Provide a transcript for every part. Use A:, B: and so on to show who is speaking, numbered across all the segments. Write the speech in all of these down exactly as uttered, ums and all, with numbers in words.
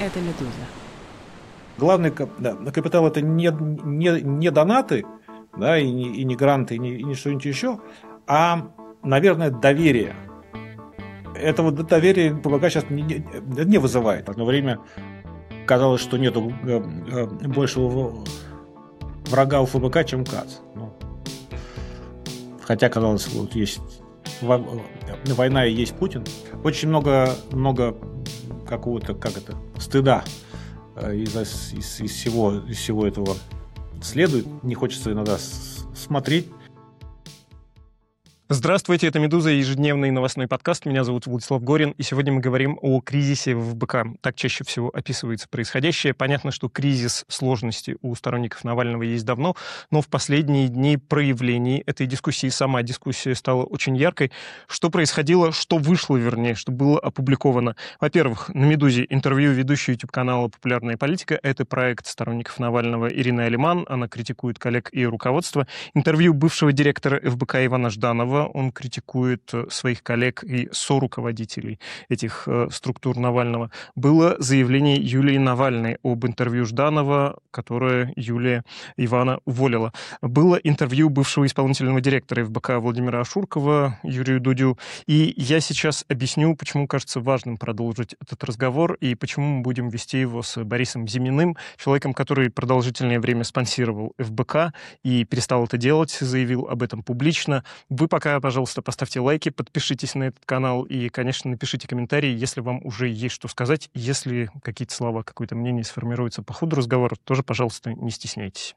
A: Это «Медуза».
B: Главный да, капитал – это не, не, не донаты, да, и, не, и не гранты, и не, и не что-нибудь еще, а, наверное, доверие. Этого доверия ФБК сейчас не, не, не вызывает. Одно время казалось, что нет большего врага у ФБК, чем КАЦ. Ну, хотя, казалось, вот есть война и есть Путин. Очень много, много какого-то, как это, стыда из, из, из, всего, из всего этого следует. Не хочется иногда смотреть.
C: Здравствуйте, это «Медуза», ежедневный новостной подкаст. Меня зовут Владислав Горин, и сегодня мы говорим о кризисе в ФБК. Так чаще всего описывается происходящее. Понятно, что кризис сложности у сторонников Навального есть давно, но в последние дни проявлений этой дискуссии, сама дискуссия стала очень яркой. Что происходило, что вышло, вернее, что было опубликовано? Во-первых, на «Медузе» интервью ведущей YouTube-канала «Популярная политика». Это проект сторонников Навального Ирины Алиман. Она критикует коллег и руководство. Интервью бывшего директора ФБК Ивана Жданова. Он критикует своих коллег и соруководителей этих э, структур Навального. Было заявление Юлии Навальной об интервью Жданова, которое Юлия Ивана уволила. Было интервью бывшего исполнительного директора ФБК Владимира Ашуркова Юрию Дудю. И я сейчас объясню, почему кажется важным продолжить этот разговор и почему мы будем вести его с Борисом Зиминым, человеком, который продолжительное время спонсировал ФБК и перестал это делать, заявил об этом публично. Вы пока, пожалуйста, поставьте лайки, подпишитесь на этот канал и, конечно, напишите комментарии, если вам уже есть что сказать. Если какие-то слова, какое-то мнение сформируется по ходу разговора, тоже, пожалуйста, не стесняйтесь.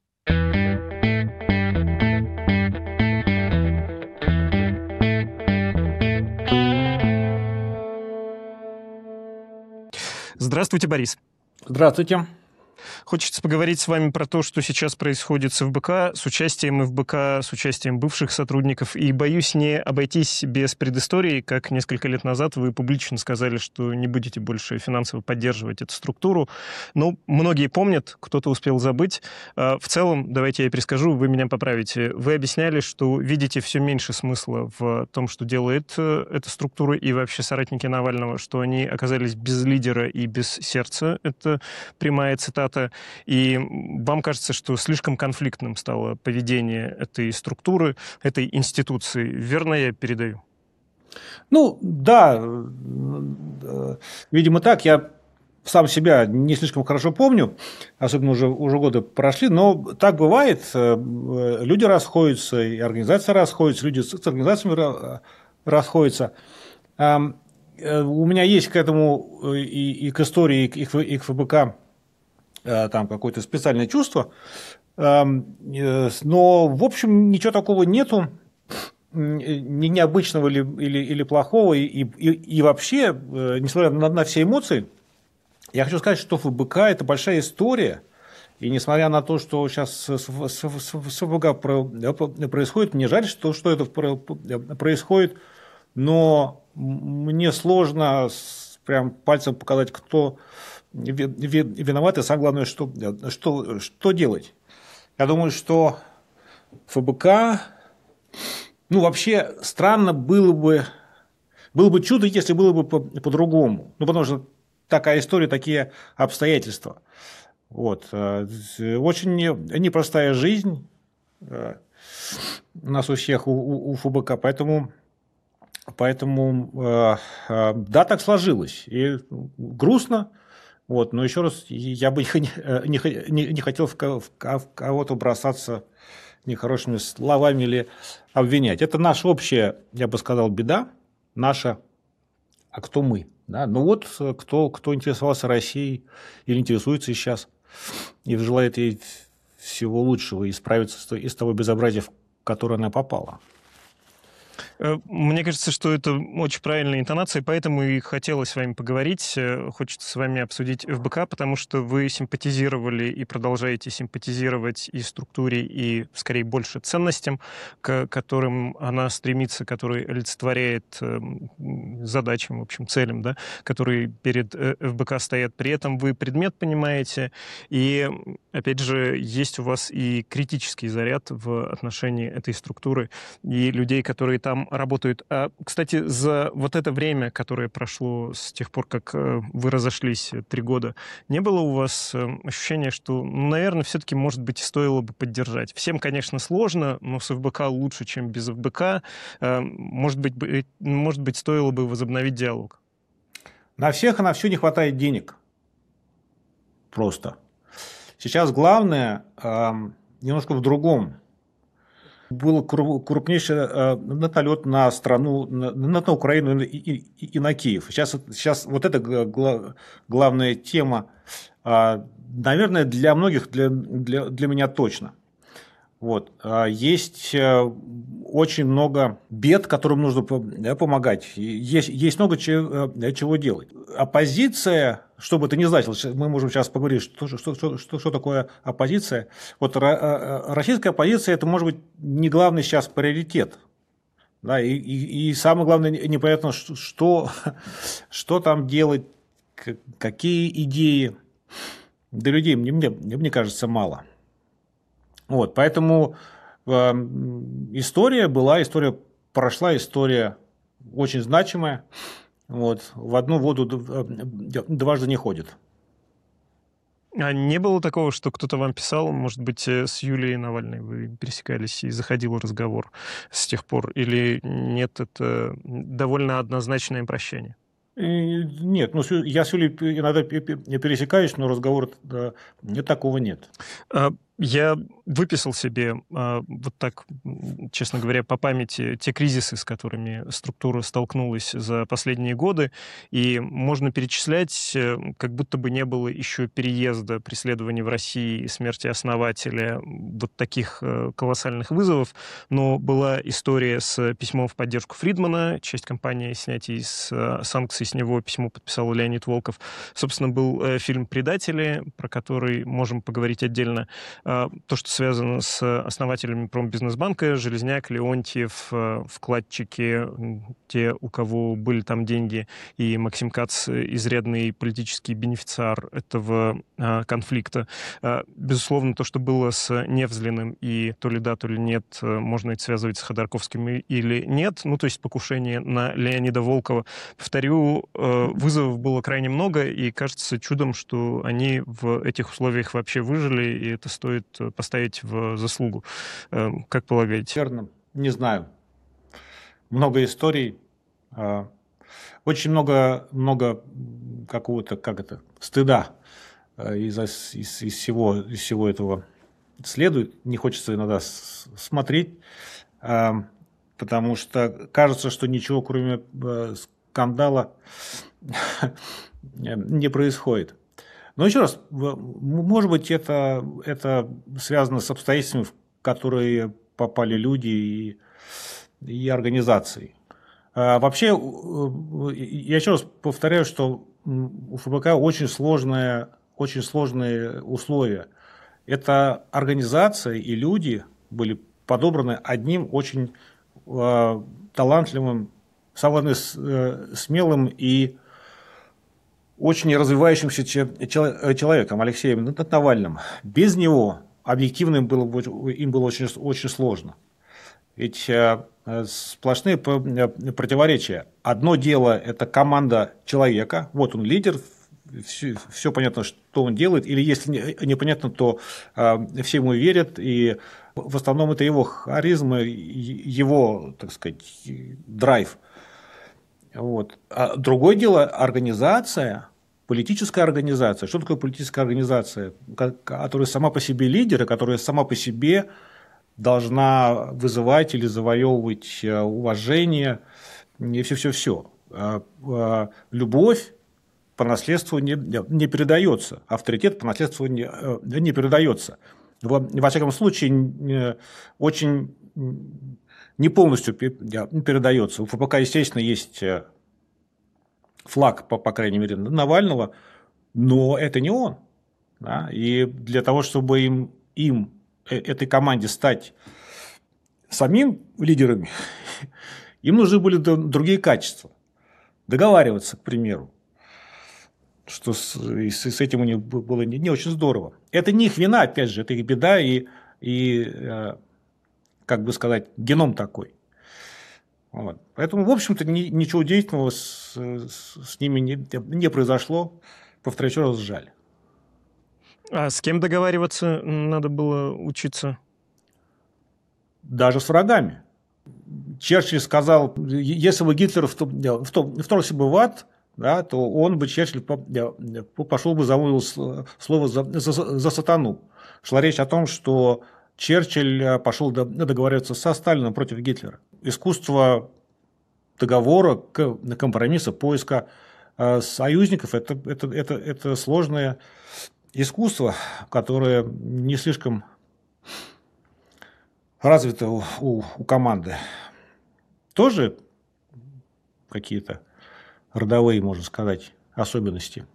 C: Здравствуйте, Борис.
B: Здравствуйте.
C: Хочется поговорить с вами про то, что сейчас происходит с ФБК, с участием ФБК, с участием бывших сотрудников. И боюсь не обойтись без предыстории. Как несколько лет назад вы публично сказали, что не будете больше финансово поддерживать эту структуру. Ну, многие помнят, кто-то успел забыть. В целом, давайте я перескажу, вы меня поправите. Вы объясняли, что видите все меньше смысла в том, что делает эта структура и вообще соратники Навального, что они оказались без лидера и без сердца. Это прямая цитата. И вам кажется, что слишком конфликтным стало поведение этой структуры, этой институции. Верно я передаю?
B: Ну, да. Видимо, так. Я сам себя не слишком хорошо помню, особенно уже, уже годы прошли, но так бывает. Люди расходятся, и организации расходятся, люди с организациями расходятся. У меня есть к этому и, и к истории, и к, и к ФБК там какое-то специальное чувство, но, в общем, ничего такого нету, ни необычного или, или, или плохого, и, и, и вообще, несмотря на, на все эмоции, я хочу сказать, что ФБК – это большая история, и несмотря на то, что сейчас с, с, с ФБК происходит, мне жаль, что, что это происходит, но мне сложно прям пальцем показать, кто виноваты, самое главное, что, что, что делать. Я думаю, что ФБК, ну, вообще странно было бы, было бы чудо, если было бы по- по-другому. Ну, потому что такая история, такие обстоятельства. Вот. Очень непростая жизнь у нас у всех, у, у ФБК, поэтому, поэтому да, так сложилось. И грустно. Вот, но еще раз, я бы не, не, не хотел в кого-то бросаться нехорошими словами или обвинять. Это наша общая, я бы сказал, беда, наша, а кто мы? Да? Ну вот, кто, кто интересовался Россией или интересуется сейчас и желает ей всего лучшего и справиться из того безобразия, в которое она попала.
C: Мне кажется, что это очень правильная интонация, поэтому и хотелось с вами поговорить. Хочется с вами обсудить ФБК, потому что вы симпатизировали и продолжаете симпатизировать и структуре, и, скорее, больше ценностям, к которым она стремится, которые олицетворяет задачам, в общем, целям, да, которые перед ФБК стоят. При этом вы предмет понимаете, и, опять же, есть у вас и критический заряд в отношении этой структуры, и людей, которые там там работают. А, кстати, за вот это время, которое прошло с тех пор, как вы разошлись, три года, не было у вас ощущения, что, ну, наверное, все-таки, может быть, стоило бы поддержать? Всем, конечно, сложно, но с эф бэ ка лучше, чем без эф бэ ка. Может быть, может быть, стоило бы возобновить диалог?
B: На всех и на все не хватает денег. Просто. Сейчас главное э, немножко в другом. Был крупнейший э, налет на страну, на, на Украину и, и, и на Киев. Сейчас, сейчас вот это гла, главная тема, э, наверное, для многих, для, для, для меня точно. Вот. Есть очень много бед, которым нужно помогать. Есть, есть много чего, чего делать. Оппозиция, что бы это ни значило, мы можем сейчас поговорить, что, что, что, что, что такое оппозиция. Вот российская оппозиция – это, может быть, не главный сейчас приоритет. Да, и, и, и самое главное, непонятно, что, что там делать, какие идеи. До людей, мне, мне, мне кажется, мало. Вот, поэтому э, история была, история прошла, история очень значимая. Вот, в одну воду дважды не ходит.
C: А не было такого, что кто-то вам писал, может быть, с Юлией Навальной вы пересекались и заходил разговор с тех пор? Или нет, это довольно однозначное прощание?
B: Нет, ну я с Юлей иногда пересекаюсь, но разговора да, нет, такого нет.
C: Я выписал себе, вот так, честно говоря, по памяти, те кризисы, с которыми структура столкнулась за последние годы, и можно перечислять, как будто бы не было еще переезда, преследования в России, смерти основателя, вот таких колоссальных вызовов, но была история с письмом в поддержку Фридмана, часть кампании снятия из санкций с него, письмо подписал Леонид Волков. Собственно, был фильм «Предатели», про который можем поговорить отдельно. То, что связано с основателями Промбизнесбанка, Железняк, Леонтьев, вкладчики, те, у кого были там деньги, и Максим Кац, изрядный политический бенефициар этого конфликта. Безусловно, то, что было с Невзлиным, и то ли да, то ли нет, можно это связывать с Ходорковским или нет, ну, то есть покушение на Леонида Волкова. Повторю, вызовов было крайне много, и кажется чудом, что они в этих условиях вообще выжили, и это стоит поставить в заслугу. Как полагаете?
B: Верно. Не знаю. Много историй. Очень много, много какого-то, как это, стыда из, из, из, всего, из всего этого следует. Не хочется иногда смотреть, потому что кажется, что ничего, кроме скандала, не происходит. Но еще раз, может быть, это, это связано с обстоятельствами, в которые попали люди и, и организации. А вообще, я еще раз повторяю, что у эф бэ ка очень сложные, очень сложные условия. Это организация и люди были подобраны одним очень э, талантливым, самым э, смелым и очень развивающимся человеком, Алексеем Навальным. Без него объективно было, им было очень, очень сложно. Ведь сплошные противоречия. Одно дело – это команда человека, вот он лидер, все, все понятно, что он делает, или если непонятно, то все ему верят, и в основном это его харизма, его, так сказать, драйв. Вот. А другое дело – организация, политическая организация. Что такое политическая организация? Которая сама по себе лидер, и которая сама по себе должна вызывать или завоевывать уважение и все-все-все. Любовь по наследству не, не передается, авторитет по наследству не, не передается. Во, во всяком случае, очень не полностью передается. У эф бэ ка, естественно, есть флаг, по, по крайней мере, Навального, но это не он. Да? И для того, чтобы им, им, этой команде стать самим лидерами, им нужны были другие качества. Договариваться, к примеру, что с, с этим у них было не, не очень здорово. Это не их вина, опять же, это их беда и, и как бы сказать, геном такой. Вот. Поэтому, в общем-то, ни, ничего удивительного с, с, с ними не, не произошло. Повторяю еще раз, жаль.
C: А с кем договариваться надо было учиться?
B: Даже с врагами. Черчилль сказал, если бы Гитлер вторгся бы в ад, да, то он бы, Черчилль, пошел бы, замолвил слово за, за, за сатану. Шла речь о том, что Черчилль пошел договариваться со Сталином против Гитлера. Искусство договора, компромисса, поиска союзников – это, это, это, это сложное искусство, которое не слишком развито у, у, у команды. Тоже какие-то родовые, можно сказать, особенности.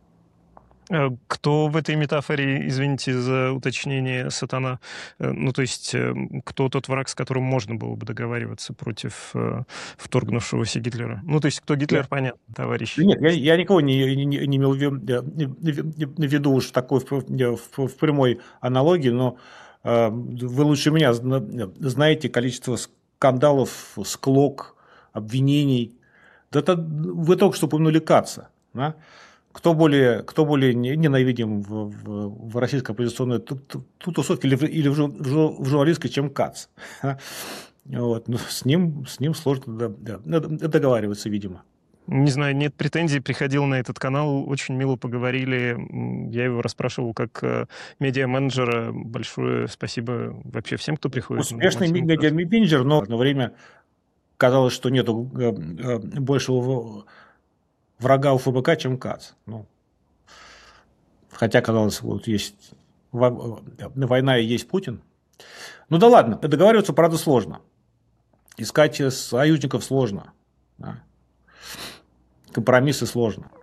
C: Кто в этой метафоре, извините за уточнение, сатана? Ну, то есть, кто тот враг, с которым можно было бы договариваться против вторгнувшегося Гитлера? Ну, то есть, кто Гитлер,
B: Нет.
C: понятно, товарищ.
B: Нет, я, я никого не, не, не имел в виду уж такой в, в, в прямой аналогии, но э, вы лучше меня знаете количество скандалов, склок, обвинений. Да это, вы только что упомянули Каца, да? Кто более, кто более ненавидим в, в, в российской оппозиционной тусовке или, в, или в, в журналистской, чем Кац. Вот. Но с, ним, с ним сложно договариваться, видимо.
C: Не знаю, нет претензий. Приходил на этот канал, очень мило поговорили. Я его расспрашивал как медиа-менеджера. Большое спасибо вообще всем, кто приходит.
B: Успешный медиа-менеджер, но в одно время казалось, что нет большего врага у ФБК, чем Кац. Ну, хотя, казалось, вот есть война и есть Путин. Ну да ладно, договариваться, правда, сложно. Искать союзников сложно. Да. Компромиссы сложно.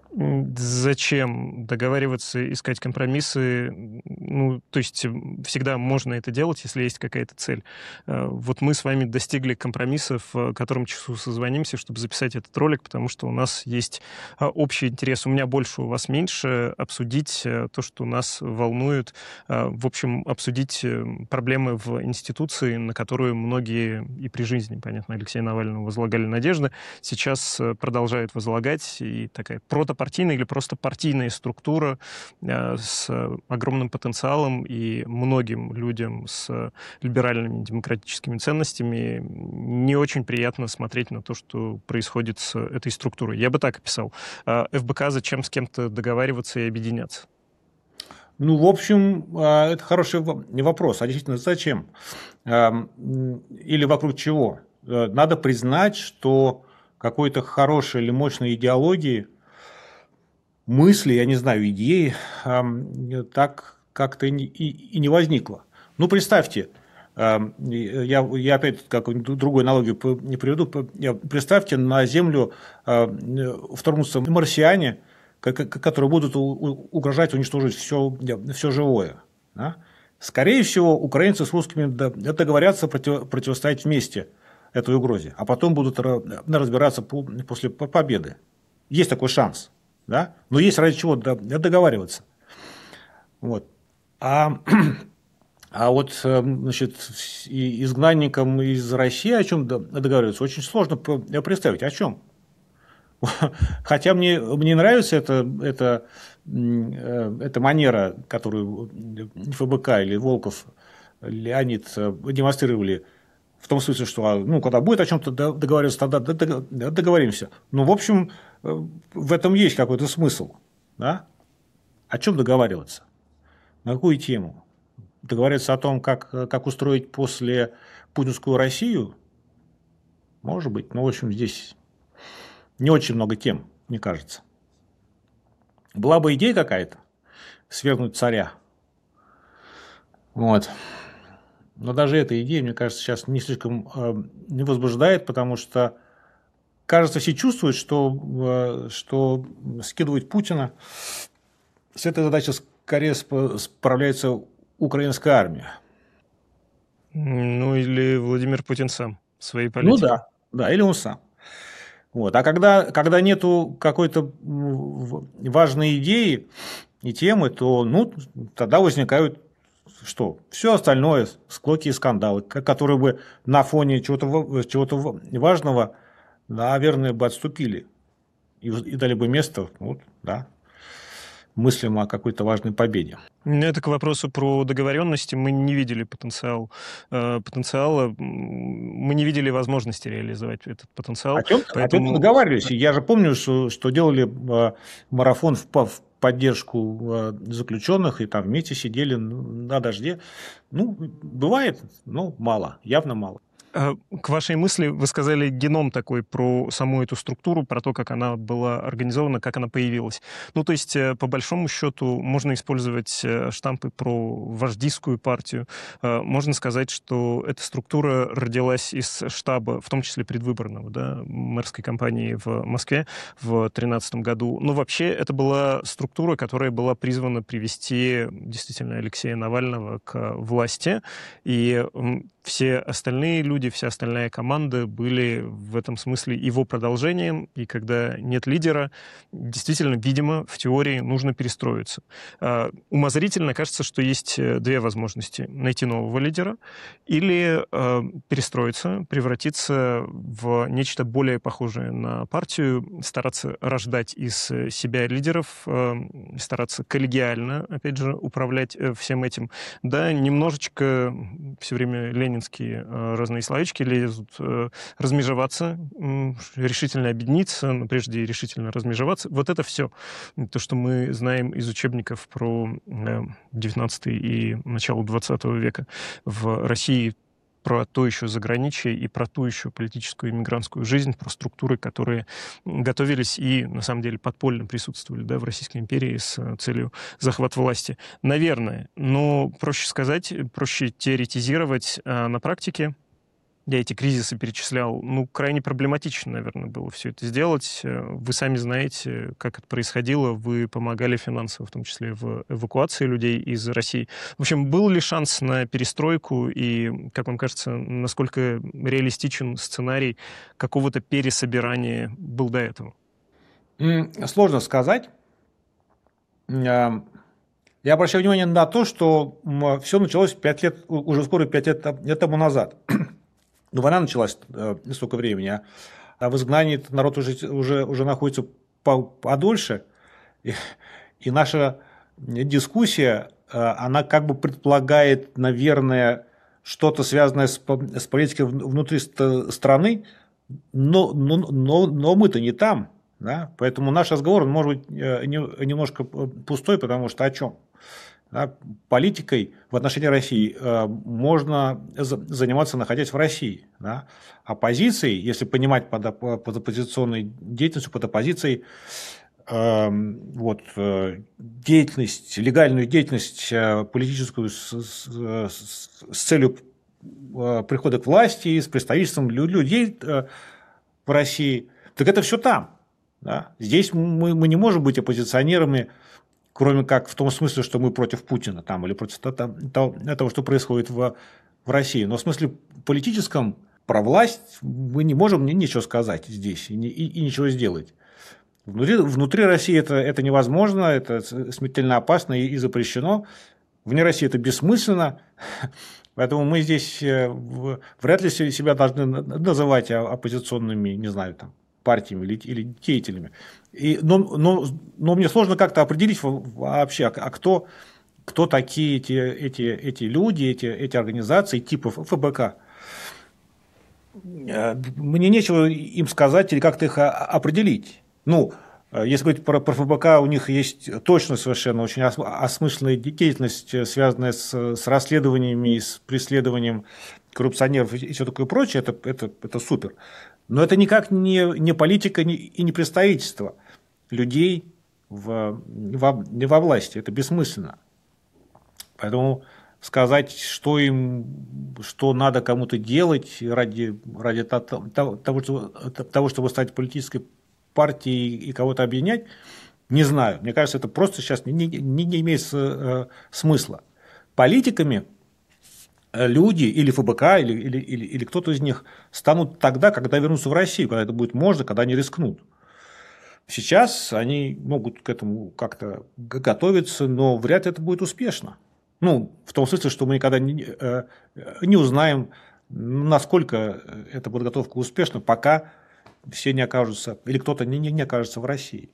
C: Зачем договариваться, искать компромиссы? Ну, то есть всегда можно это делать, если есть какая-то цель. Вот мы с вами достигли компромиссов, в котором часу созвонимся, чтобы записать этот ролик, потому что у нас есть общий интерес. У меня больше, у вас меньше. Обсудить то, что нас волнует. В общем, обсудить проблемы в институции, на которую многие и при жизни, понятно, Алексея Навального возлагали надежды, сейчас продолжают возлагать. И такая протопартийная или просто партийная структура э, с огромным потенциалом и многим людям с либеральными демократическими ценностями не очень приятно смотреть на то, что происходит с этой структурой. Я бы так описал. Э, ФБК зачем с кем-то договариваться и объединяться?
B: Ну, в общем, это хороший вопрос. А действительно, зачем? Или вокруг чего? Надо признать, что какой-то хорошей или мощной идеологии, мысли, я не знаю, идеи, так как-то и не возникло. Ну, представьте, я, я опять какую-нибудь другую аналогию не приведу. Представьте, на Землю вторгнутся марсиане, которые будут угрожать уничтожить все, все живое. Да? Скорее всего, украинцы с русскими договорятся против, противостоять вместе этой угрозе, а потом будут разбираться после победы. Есть такой шанс. Да? Но есть ради чего договариваться. Вот. А, а вот, значит, изгнанникам из России о чем договариваться очень сложно представить. О чем? Хотя мне, мне нравится эта, эта, эта манера, которую ФБК или Волков, Леонид демонстрировали, в том смысле, что ну, когда будет о чем-то договариваться, тогда договоримся. Ну, в общем, в этом есть какой-то смысл. Да? О чем договариваться? На какую тему? Договариваться о том, как, как устроить после путинскую Россию? Может быть. Но, в общем, здесь не очень много тем, мне кажется. Была бы идея какая-то свергнуть царя. Вот. Но даже эта идея, мне кажется, сейчас не слишком э, не возбуждает, потому что, кажется, все чувствуют, что, э, что скидывать Путина с этой задачей скорее справляется украинская армия.
C: Ну, или Владимир Путин сам своей политикой.
B: Ну да, да, или он сам. Вот. А когда, когда нету какой-то важной идеи и темы, то ну, тогда возникают что? Все остальное, склоки и скандалы, которые бы на фоне чего-то, чего-то важного, наверное, бы отступили и, и дали бы место, вот, да, мыслям о какой-то важной победе.
C: Это к вопросу про договоренности. Мы не видели потенциал, э, потенциала, мы не видели возможности реализовать этот потенциал.
B: О чем-то,
C: поэтому...
B: о чем-то договаривались. Я же помню, что, что делали э, марафон в, в поддержку э, заключенных, и там вместе сидели на дожде. Ну, бывает, но мало, явно мало.
C: К вашей мысли, вы сказали геном такой про саму эту структуру, про то, как она была организована, как она появилась. Ну, то есть, по большому счету, можно использовать штампы про вождистскую партию. Можно сказать, что эта структура родилась из штаба, в том числе предвыборного, да, мэрской кампании в Москве в две тысячи тринадцатом году. Но вообще это была структура, которая была призвана привести действительно Алексея Навального к власти. И все остальные люди, вся остальная команда были в этом смысле его продолжением, и когда нет лидера, действительно, видимо, в теории нужно перестроиться. Умозрительно кажется, что есть две возможности: найти нового лидера или перестроиться, превратиться в нечто более похожее на партию, стараться рождать из себя лидеров, стараться коллегиально, опять же, управлять всем этим. Да, немножечко все время Ленин разные словечки лезут, размежеваться, решительно объединиться, но прежде решительно размежеваться. Вот это все. То, что мы знаем из учебников про девятнадцатый и начало двадцатого века в России, про то еще заграничье и про ту еще политическую иммигрантскую жизнь, про структуры, которые готовились и, на самом деле, подпольно присутствовали, да, в Российской империи с целью захвата власти. Наверное, но проще сказать, проще теоретизировать, а на практике я эти кризисы перечислял, ну, крайне проблематично, наверное, было все это сделать. Вы сами знаете, как это происходило. Вы помогали финансово, в том числе в эвакуации людей из России. В общем, был ли шанс на перестройку и, как вам кажется, насколько реалистичен сценарий какого-то пересобирания был до этого?
B: Сложно сказать. Я обращаю внимание на то, что все началось пять лет, уже скоро пять лет тому назад. Ну, война началась э, столько времени, а в изгнании народ уже, уже, уже находится подольше, и, и наша дискуссия, э, она как бы предполагает, наверное, что-то связанное с, с политикой внутри страны, но, но, но, но мы-то не там, да? Поэтому наш разговор может быть немножко пустой, потому что о чем? Да, политикой в отношении России э, можно заниматься, находясь в России. Да? Оппозицией, если понимать под, под оппозиционной деятельностью, под оппозицией, э, вот, э, деятельность, легальную деятельность э, политическую с, с, с целью э, прихода к власти, с представительством людей э, в России, так это все там. Да? Здесь мы, мы не можем быть оппозиционерами, кроме как в том смысле, что мы против Путина там, или против того, что происходит в, в России. Но в смысле политическом про власть мы не можем ничего сказать здесь и, и, и ничего сделать. Внутри, внутри России это, это невозможно, это смертельно опасно и, и запрещено. Вне России это бессмысленно. Поэтому мы здесь вряд ли себя должны называть оппозиционными, не знаю, там, партиями или, или деятелями. И, но, но, но мне сложно как-то определить вообще, а кто, кто такие эти, эти, эти люди, эти, эти организации типа ФБК. Мне нечего им сказать или как-то их определить. Ну, если говорить про, про ФБК, у них есть точно совершенно очень осмысленная деятельность, связанная с, с расследованиями, с преследованием коррупционеров и все такое прочее, это, это, это супер. Но это никак не, не политика и не представительство людей в, во, во власти. Это бессмысленно. Поэтому сказать, что им, что надо кому-то делать ради, ради того, чтобы, того, чтобы стать политической партией и кого-то объединять, не знаю. Мне кажется, это просто сейчас не, не, не имеет смысла. Политиками люди или ФБК, или, или, или, или кто-то из них станут тогда, когда вернутся в Россию, когда это будет можно, когда они рискнут. Сейчас они могут к этому как-то готовиться, но вряд ли это будет успешно. Ну, в том смысле, что мы никогда не, э, не узнаем, насколько эта подготовка успешна, пока все не окажутся, или кто-то не, не, не окажется в России.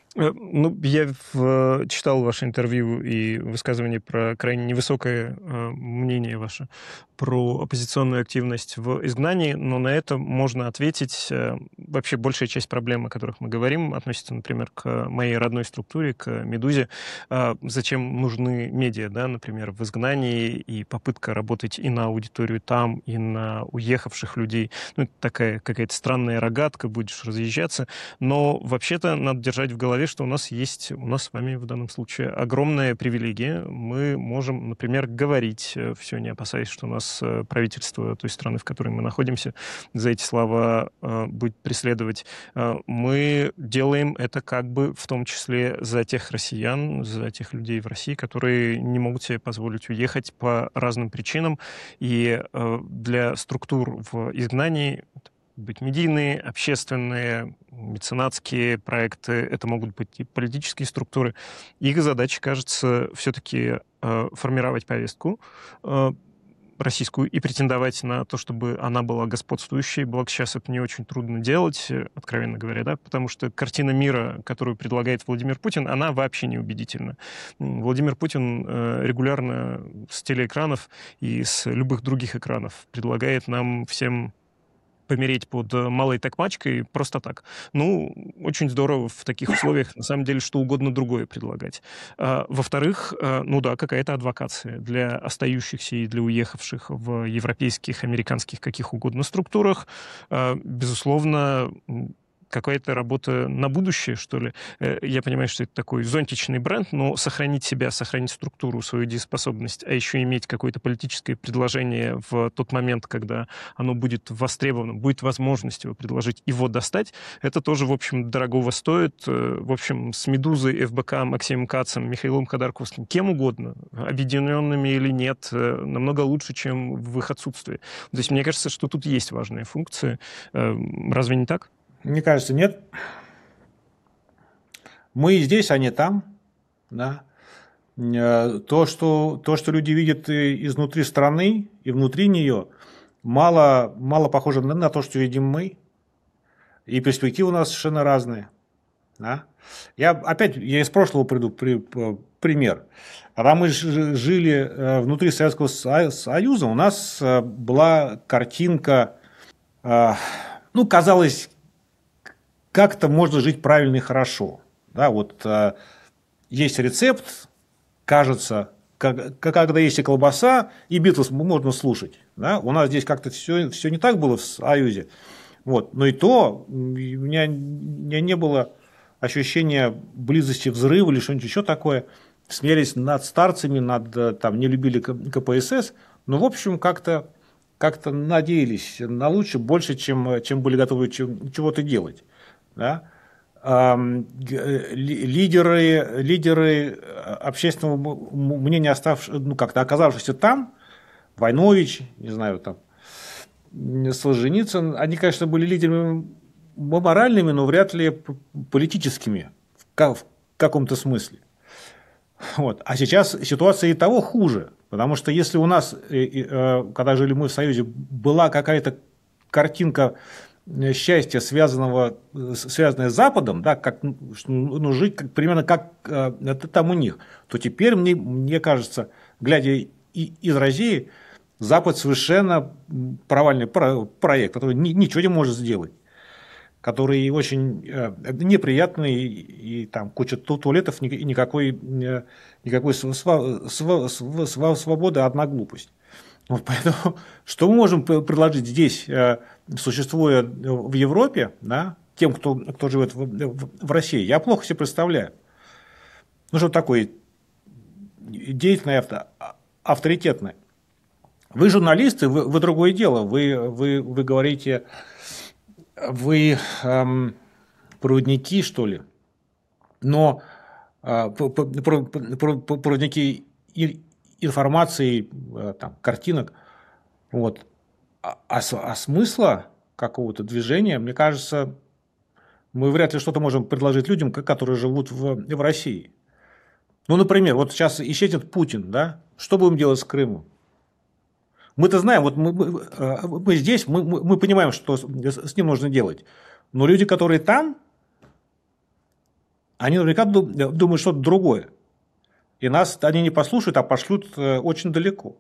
C: Ну, я в, читал ваше интервью и высказывание про крайне невысокое э, мнение ваше про оппозиционную активность в изгнании, но на это можно ответить. Э, вообще большая часть проблем, о которых мы говорим, относится, например, к моей родной структуре, к «Медузе». Э, зачем нужны медиа, да, например, в изгнании, и попытка работать и на аудиторию там, и на уехавших людей. Ну, это такая какая-то странная рогатка, будешь разъезжаться. Но вообще-то надо держать в голове, что у нас есть, у нас с вами в данном случае огромная привилегия. Мы можем, например, говорить все, не опасаясь, что у нас правительство той страны, в которой мы находимся, за эти слова э, будет преследовать. Э, мы делаем это как бы в том числе за тех россиян, за тех людей в России, которые не могут себе позволить уехать по разным причинам. И э, для структур в изгнании, быть медийные, общественные, меценатские проекты, это могут быть и политические структуры. Их задача, кажется, все-таки э, формировать повестку э, российскую и претендовать на то, чтобы она была господствующей. Благо сейчас это не очень трудно делать, откровенно говоря, да, потому что картина мира, которую предлагает Владимир Путин, она вообще не убедительна. Владимир Путин э, регулярно с телеэкранов и с любых других экранов предлагает нам всем помереть под малой токмачкой просто так. Ну, очень здорово в таких условиях, на самом деле, что угодно другое предлагать. А, во-вторых, а, ну да, какая-то адвокация для остающихся и для уехавших в европейских, американских, каких угодно структурах. А, безусловно, какая-то работа на будущее, что ли. Я понимаю, что это такой зонтичный бренд, но сохранить себя, сохранить структуру, свою дееспособность, а еще иметь какое-то политическое предложение в тот момент, когда оно будет востребовано, будет возможность его предложить, его достать, это тоже, в общем, дорогого стоит. В общем, с «Медузой», эф бэ ка, Максимом Кацем, Михаилом Ходорковским, кем угодно, объединенными или нет, намного лучше, чем в их отсутствии. То есть мне кажется, что тут есть важная функция. Разве не так?
B: Мне кажется, нет. Мы здесь, а не там. Да. То, что, то, что люди видят изнутри страны и внутри нее, мало, мало похоже на, на то, что видим мы. И перспективы у нас совершенно разные. Да. Я опять я из прошлого приду при, пример. Когда мы жили внутри Советского Союза, у нас была картинка, ну, казалось, как-то можно жить правильно и хорошо. Да, вот э, есть рецепт, кажется, как, когда есть и колбаса, и Битлз можно слушать. Да? У нас здесь как-то все, все не так было в Союзе. Вот. Но и то у меня, у меня не было ощущения близости взрыва или что-нибудь еще такое. Смеялись над старцами, над, там, не любили ка пэ эс эс. Но, в общем, как-то как-то надеялись на лучшее больше, чем, чем были готовы чего-то делать. Да? Лидеры, лидеры общественного мнения, оставшие, ну, как-то оказавшиеся там, Войнович, не знаю, там, Солженицын, они, конечно, были лидерами моральными, но вряд ли политическими в каком-то смысле. Вот. А сейчас ситуация и того хуже, потому что если у нас, когда жили мы в Союзе, была какая-то картинка счастья, связанного, связанное с Западом, да, как, ну, жить как, примерно как это там у них, то теперь, мне, мне кажется, глядя и, из России, Запад совершенно провальный проект, который ни, ничего не может сделать, который очень неприятный, и, и там куча туалетов, и никакой, никакой свободы, одна глупость. Вот поэтому, что мы можем предложить здесь, существуя в Европе, да, тем, кто, кто живет в, в, в России, я плохо себе представляю. Ну, что такое деятельное, авторитетное. Вы журналисты, вы, вы другое дело. Вы, вы, вы говорите, вы эм, проводники, что ли. Но э, проводники информации, там, картинок, вот. А, а, а смысла какого-то движения, мне кажется, мы вряд ли что-то можем предложить людям, которые живут в, в России. Ну, например, вот сейчас исчезнет Путин, да? Что будем делать с Крымом? Мы-то знаем, вот мы, мы, мы здесь, мы, мы понимаем, что с, с ним нужно делать. Но люди, которые там, они наверняка думают что-то другое. И нас они не послушают, а пошлют очень далеко.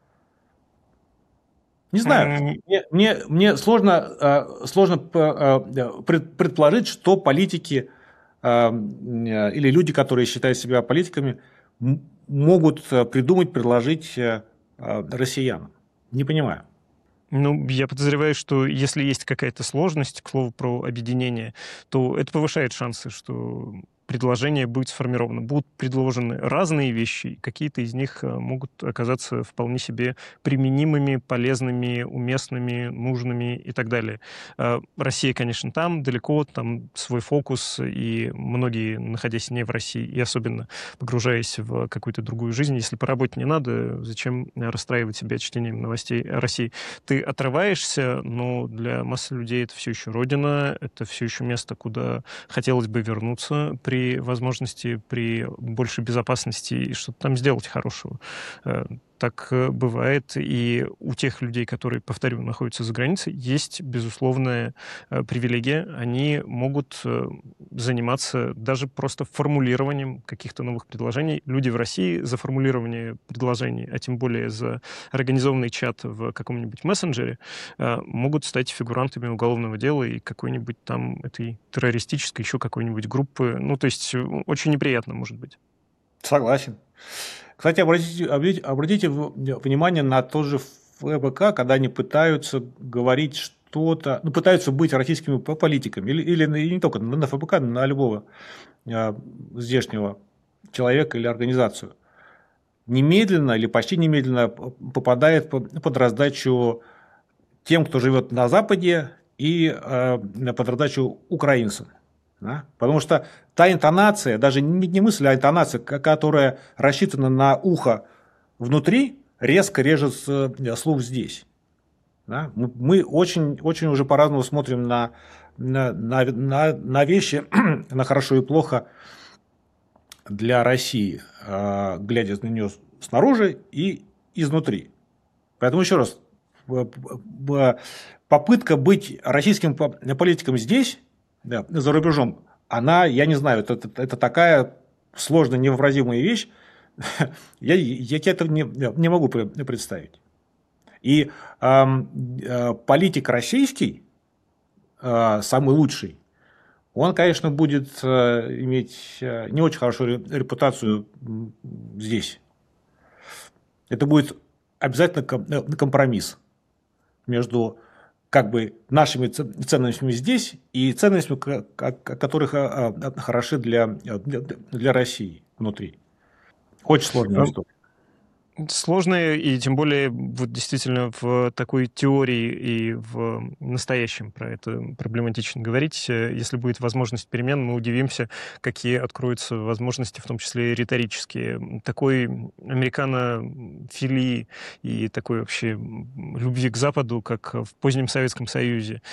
B: Не знаю, мне, мне, мне сложно, сложно предположить, что политики или люди, которые считают себя политиками, могут придумать, предложить россиянам. Не понимаю.
C: Ну, я подозреваю, что если есть какая-то сложность, к слову, про объединение, то это повышает шансы, что предложение будет сформировано. Будут предложены разные вещи, какие-то из них могут оказаться вполне себе применимыми, полезными, уместными, нужными и так далее. Россия, конечно, там далеко, там свой фокус, и многие, находясь не в России, и особенно погружаясь в какую-то другую жизнь, если по работе не надо, зачем расстраивать себя чтением новостей о России? Ты отрываешься, но для массы людей это все еще родина, это все еще место, куда хотелось бы вернуться при возможности, при большей безопасности и что-то там сделать хорошего. Так бывает, и у тех людей, которые, повторю, находятся за границей, есть безусловная привилегия. Они могут заниматься даже просто формулированием каких-то новых предложений. Люди в России за формулирование предложений, а тем более за организованный чат в каком-нибудь мессенджере, могут стать фигурантами уголовного дела и какой-нибудь там этой террористической еще какой-нибудь группы. Ну, то есть очень неприятно, может быть.
B: Согласен. Кстати, обратите, обратите внимание на тот же ФБК, когда они пытаются говорить что-то, ну, пытаются быть российскими политиками, или, или не только на ФБК, на любого а, здешнего человека или организацию. Немедленно или почти немедленно попадает под раздачу тем, кто живет на Западе, и а, под раздачу украинцам. Да? Потому что та интонация, даже не мысль, а интонация, которая рассчитана на ухо внутри, резко режет слух здесь. Да? Мы очень, очень уже по-разному смотрим на, на, на, на вещи, на хорошо и плохо для России, глядя на нее снаружи и изнутри. Поэтому еще раз, попытка быть российским политиком здесь, да, за рубежом, она, я не знаю, это, это, это такая сложная, невообразимая вещь, я, я это не, не могу представить. И э, э, политик российский, э, самый лучший, он, конечно, будет э, иметь э, не очень хорошую репутацию здесь. Это будет обязательно компромисс между как бы нашими ценностями здесь и ценностями, которые хороши для, для, для России внутри. Очень сложная история.
C: Сложное, и тем более вот действительно в такой теории и в настоящем про это проблематично говорить. Если будет возможность перемен, мы удивимся, какие откроются возможности, в том числе и риторические. Такой американофилии и такой вообще любви к Западу, как в позднем Советском Союзе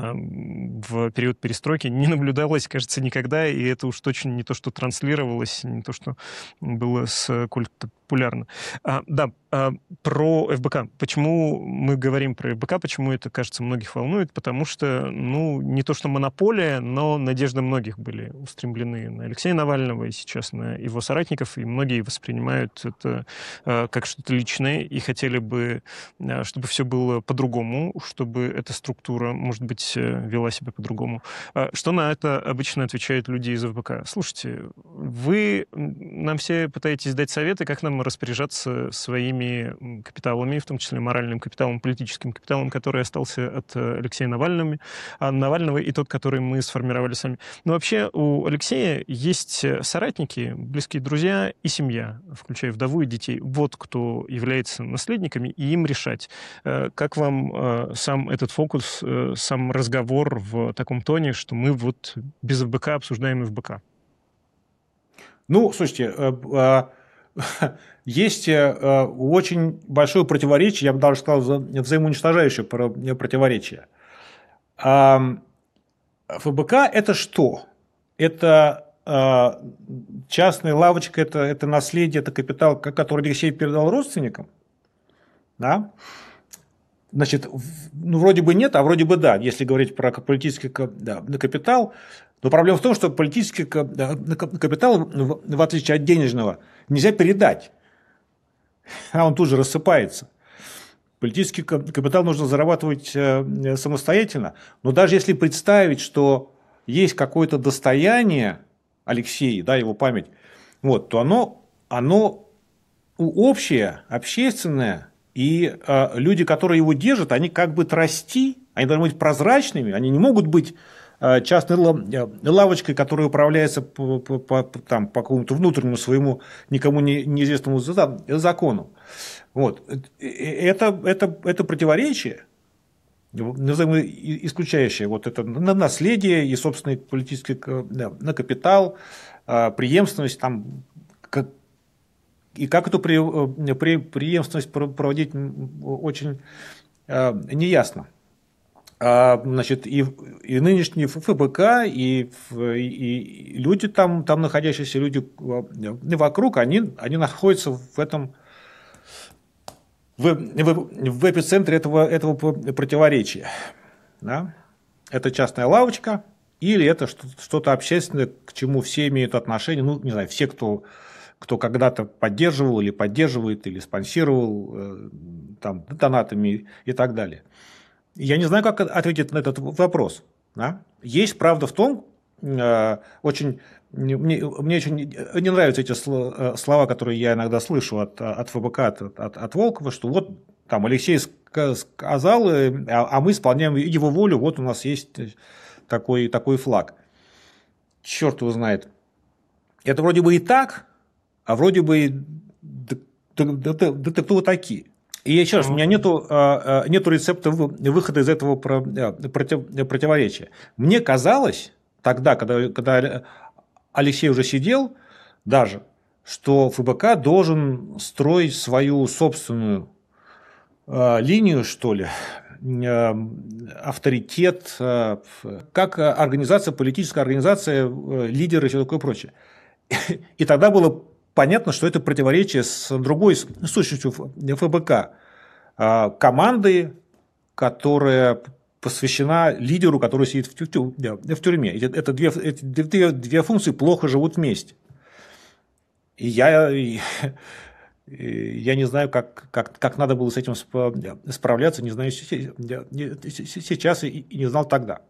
C: в период перестройки, не наблюдалось, кажется, никогда, и это уж точно не то, что транслировалось, не то, что было сколько-то популярно. А, да, а, про ФБК. Почему мы говорим про ФБК, почему это, кажется, многих волнует? Потому что, ну, не то что монополия, но надежды многих были устремлены на Алексея Навального и сейчас на его соратников, и многие воспринимают это а, как что-то личное и хотели бы, а, чтобы все было по-другому, чтобы эта структура, может быть, вела себя по-другому. А, что на это обычно отвечают люди из ФБК? Слушайте, вы нам все пытаетесь дать советы, как нам распоряжаться своими капиталами, в том числе моральным капиталом, политическим капиталом, который остался от Алексея Навального, Навального и тот, который мы сформировали сами. Но вообще у Алексея есть соратники, близкие друзья и семья, включая вдову и детей. Вот кто является наследниками, и им решать. Как вам сам этот фокус, сам разговор в таком тоне, что мы вот без ФБК обсуждаем ФБК?
B: Ну, слушайте, есть очень большое противоречие, я бы даже сказал, взаимоуничтожающее противоречие. ФБК – это что? Это частная лавочка – это, это наследие, это капитал, который Алексей передал родственникам. Да? Значит, ну, вроде бы нет, а вроде бы да, если говорить про политический да, капитал. Но проблема в том, что политический капитал, в отличие от денежного, нельзя передать. А он тут же рассыпается. Политический капитал нужно зарабатывать самостоятельно. Но даже если представить, что есть какое-то достояние Алексея, да, его память, вот, то оно, оно общее, общественное, и э, люди, которые его держат, они как бы расти, они должны быть прозрачными, они не могут быть э, частной лавочкой, которая управляется по, по, по, там, по какому-то внутреннему своему никому не, неизвестному закону. Вот. Это, это, это противоречие, исключающее вот это наследие и собственный политический да, на капитал, преемственность, там, как, и как эту при, при, преемственность проводить очень неясно. Значит, и, и нынешний ФБК, и, и, и люди там, там находящиеся люди вокруг, они, они находятся в этом В, в, в эпицентре этого, этого противоречия. Да? Это частная лавочка или это что-то общественное, к чему все имеют отношение, ну, не знаю, все, кто, кто когда-то поддерживал или поддерживает, или спонсировал там, донатами и так далее. Я не знаю, как ответить на этот вопрос. Да? Есть правда в том, очень... Мне, мне очень не нравятся эти слова, которые я иногда слышу от, от ФБК, от, от, от Волкова, что вот там Алексей сказал, а мы исполняем его волю, вот у нас есть такой, такой флаг. Черт его знает. Это вроде бы и так, а вроде бы и да, да, да, да кто вы такие? И еще раз, у меня нету, нету рецепта выхода из этого противоречия. Мне казалось тогда, когда, когда Алексей уже сидел даже, что ФБК должен строить свою собственную э, линию, что ли, э, авторитет, э, как организация, политическая организация, э, лидеры и все такое прочее. И тогда было понятно, что это противоречие с другой сущностью ФБК. Э, команды, которая посвящена лидеру, который сидит в, тю- в тюрьме. Это две, эти две, две функции плохо живут вместе. И я, и, я не знаю, как, как, как надо было с этим справляться, не знаю сейчас и не знал тогда.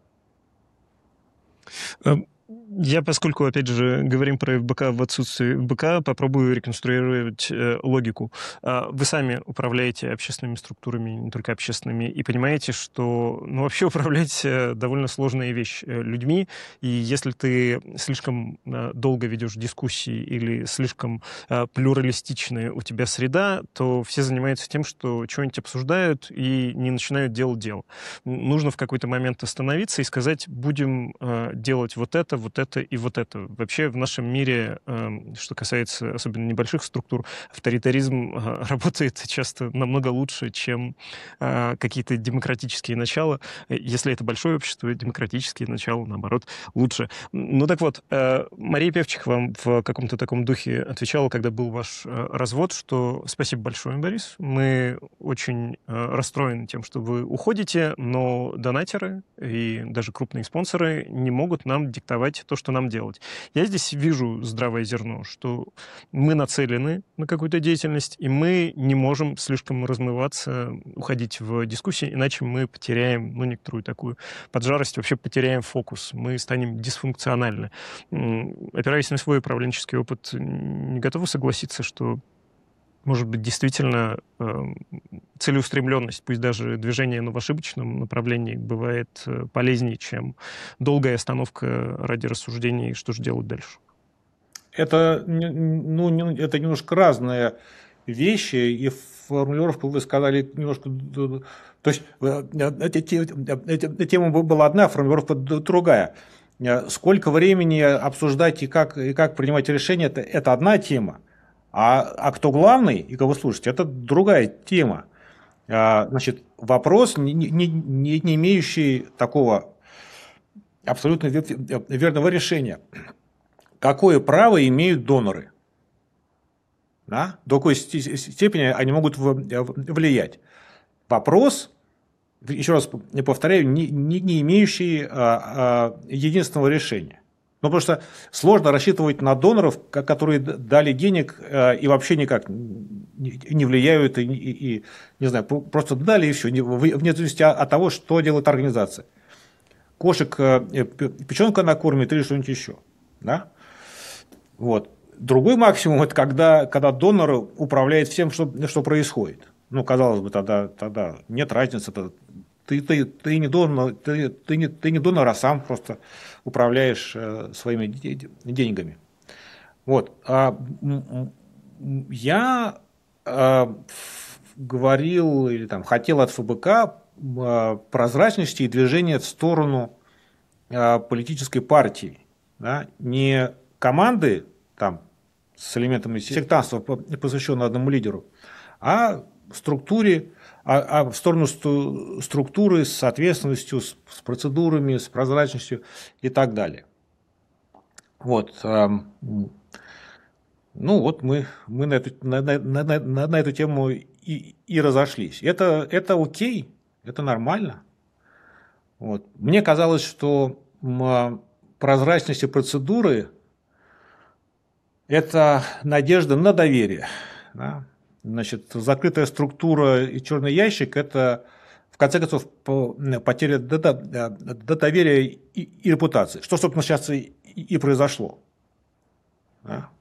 C: Я, поскольку, опять же, говорим про ФБК в отсутствии ФБК, попробую реконструировать э, логику. Э, вы сами управляете общественными структурами, не только общественными, и понимаете, что ну, вообще управлять э, довольно сложная вещь э, людьми, и если ты слишком э, долго ведешь дискуссии или слишком э, плюралистичная у тебя среда, то все занимаются тем, что что-нибудь обсуждают и не начинают делать дело. Нужно в какой-то момент остановиться и сказать, будем э, делать вот это, вот это и вот это. Вообще в нашем мире, что касается особенно небольших структур, авторитаризм работает часто намного лучше, чем какие-то демократические начала. Если это большое общество, демократические начала, наоборот, лучше. Ну так вот, Мария Певчих вам в каком-то таком духе отвечала, когда был ваш развод, что спасибо большое, Борис, мы очень расстроены тем, что вы уходите, но донатеры и даже крупные спонсоры не могут нам диктовать то, что нам делать. Я здесь вижу здравое зерно, что мы нацелены на какую-то деятельность, и мы не можем слишком размываться, уходить в дискуссии, иначе мы потеряем, ну, некоторую такую поджарость, вообще потеряем фокус, мы станем дисфункциональны. Опираясь на свой управленческий опыт, не готовы согласиться, что может быть, действительно э, целеустремленность, пусть даже движение, но в ошибочном направлении, бывает полезнее, чем долгая остановка ради рассуждений, что же делать дальше.
B: Это, ну, это немножко разные вещи, и формулировку вы сказали немножко... То есть, эта тема была одна, а формулировка другая. Сколько времени обсуждать и как, и как принимать решения, это, это одна тема. А, а кто главный и кого слушать, это другая тема. Значит, вопрос, не, не, не, не имеющий такого абсолютно верного решения. какое право имеют доноры? Да? До какой степени они могут влиять? Вопрос, еще раз повторяю, не, не, не имеющий а, а, единственного решения. Ну, потому что сложно рассчитывать на доноров, которые дали денег а, и вообще никак не влияют, и, и, и не знаю, просто дали и все, вне зависимости от того, что делает организация. Кошек печенка накормит или что-нибудь еще. Да? Вот. Другой максимум – это когда, когда донор управляет всем, что, что происходит. Ну, казалось бы, тогда, тогда нет разницы. Ты, ты, ты, не донор, ты, ты, не, ты не донор, а сам просто управляешь э, своими деньгами. Вот. А, я э, говорил или там, хотел от ФБК э, прозрачности и движения в сторону э, политической партии. Да? Не команды там, с элементами сектантства, посвященного одному лидеру, а в структуре, а, а в сторону сту, структуры с ответственностью, с, с процедурами, с прозрачностью и так далее. Вот. Ну вот мы, мы на, эту, на, на, на, на эту тему и, и разошлись. Это, это окей, это нормально. Вот. Мне казалось, что прозрачность и процедуры – это надежда на доверие. Да? Значит, закрытая структура и черный ящик – это, в конце концов, потеря доверия и, и репутации. Что, собственно, сейчас и, и произошло. Да?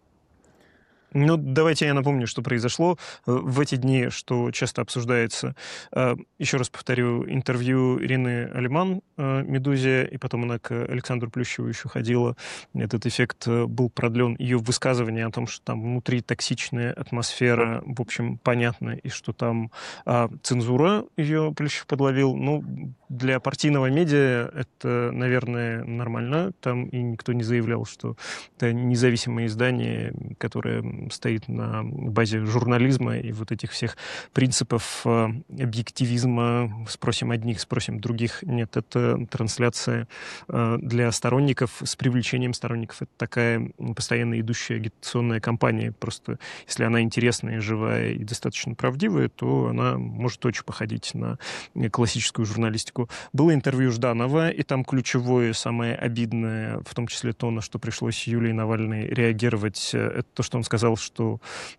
C: Ну, давайте я напомню, что произошло в эти дни, что часто обсуждается. Еще раз повторю, интервью Ирины Алиман «Медузе», и потом она к Александру Плющеву еще ходила. Этот эффект был продлен. Ее высказывание о том, что там внутри токсичная атмосфера, в общем, понятно, и что там а, цензура ее Плющев подловил. Ну, для партийного медиа это, наверное, нормально. Там и никто не заявлял, что это независимое издание, которое стоит на базе журнализма и вот этих всех принципов объективизма. Спросим одних, спросим других. Нет, это трансляция для сторонников с привлечением сторонников. Это такая постоянно идущая агитационная кампания. Просто если она интересная, живая и достаточно правдивая, то она может очень походить на классическую журналистику. Было интервью Жданова, и там ключевое, самое обидное, в том числе то, на что пришлось Юлии Навальной реагировать, это то, что он сказал, что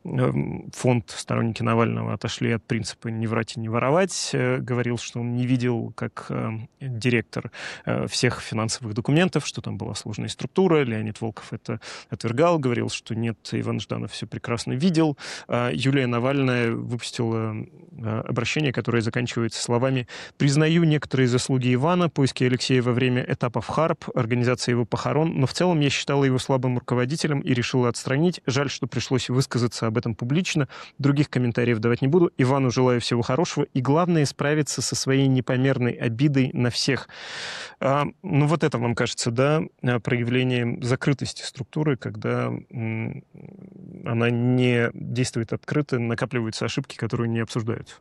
C: фонд «Сторонники Навального» отошли от принципа «не врать и не воровать». Говорил, что он не видел, как директор, всех финансовых документов, что там была сложная структура. Леонид Волков это отвергал, говорил, что нет, Иван Жданов все прекрасно видел. Юлия Навальная выпустила обращение, которое заканчивается словами: «Признаю некоторые заслуги Ивана, поиски Алексея во время этапов ХАРП, организации его похорон, но в целом я считала его слабым руководителем и решила отстранить. Жаль, что пришлось высказаться об этом публично. Других комментариев давать не буду. Ивану желаю всего хорошего и, главное, справиться со своей непомерной обидой на всех». А, ну, вот это, вам кажется, да, проявление закрытости структуры, когда м, она не действует открыто, накапливаются ошибки, которые не обсуждаются.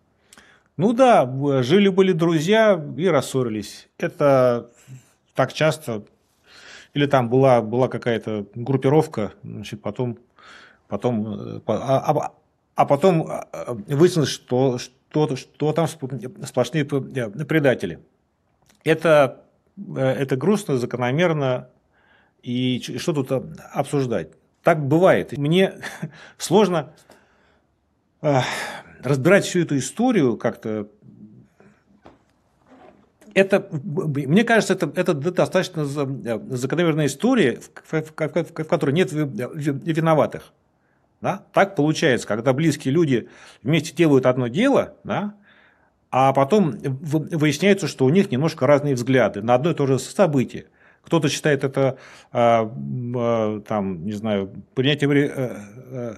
B: Ну да, жили-были друзья и рассорились. Это так часто. Или там была, была какая-то группировка, значит, потом, потом, а, а потом выяснилось, что, что, что там сплошные предатели. Это, это грустно, закономерно, и что тут обсуждать? Так бывает. Мне сложно разбирать всю эту историю как-то. Это, мне кажется, это, это достаточно закономерная история, в, в, в, в которой нет виноватых. Да? Так получается, когда близкие люди вместе делают одно дело, да, а потом выясняется, что у них немножко разные взгляды на одно и то же событие. Кто-то считает это, там, не знаю, принятием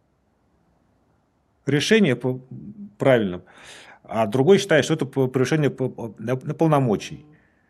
B: решения правильным, а другой считает, что это превышение полномочий.